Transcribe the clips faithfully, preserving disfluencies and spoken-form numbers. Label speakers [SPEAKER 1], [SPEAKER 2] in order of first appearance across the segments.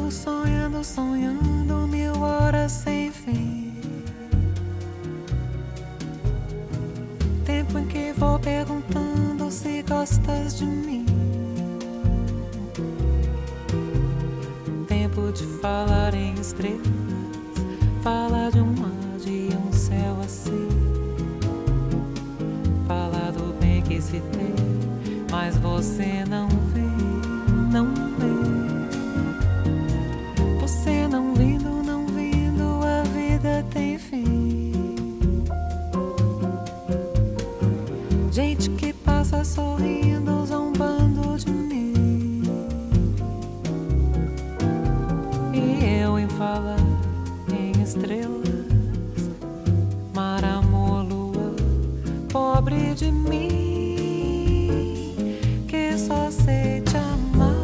[SPEAKER 1] sonhando, sonhando mil horas sem fim. Tempo em que vou perguntando se gostas de mim. Tempo de falar em estrelas, falar de um mar, de um céu assim. Falar do bem que se tem, mas você não vê, não vê. Você não vindo, não vindo, a vida tem fim. Gente que passa sorrindo, zombando de mim. E eu em falar em estrelas, mar, amor, lua, pobre de mim, que só sei te amar.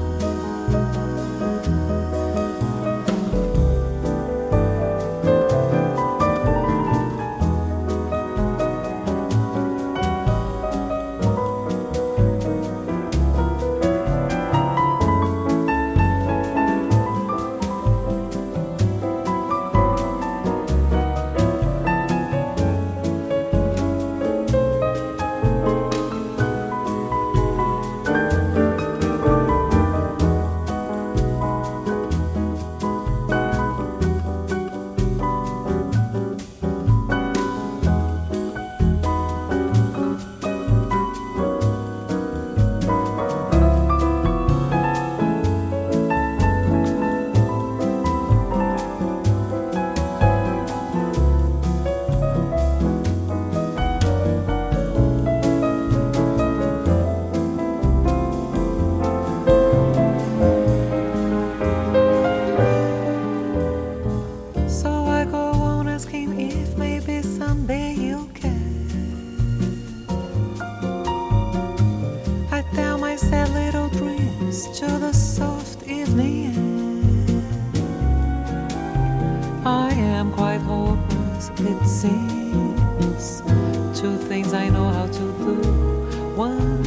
[SPEAKER 1] To the soft evening I am quite hopeless, it seems. Two things I know how to do. One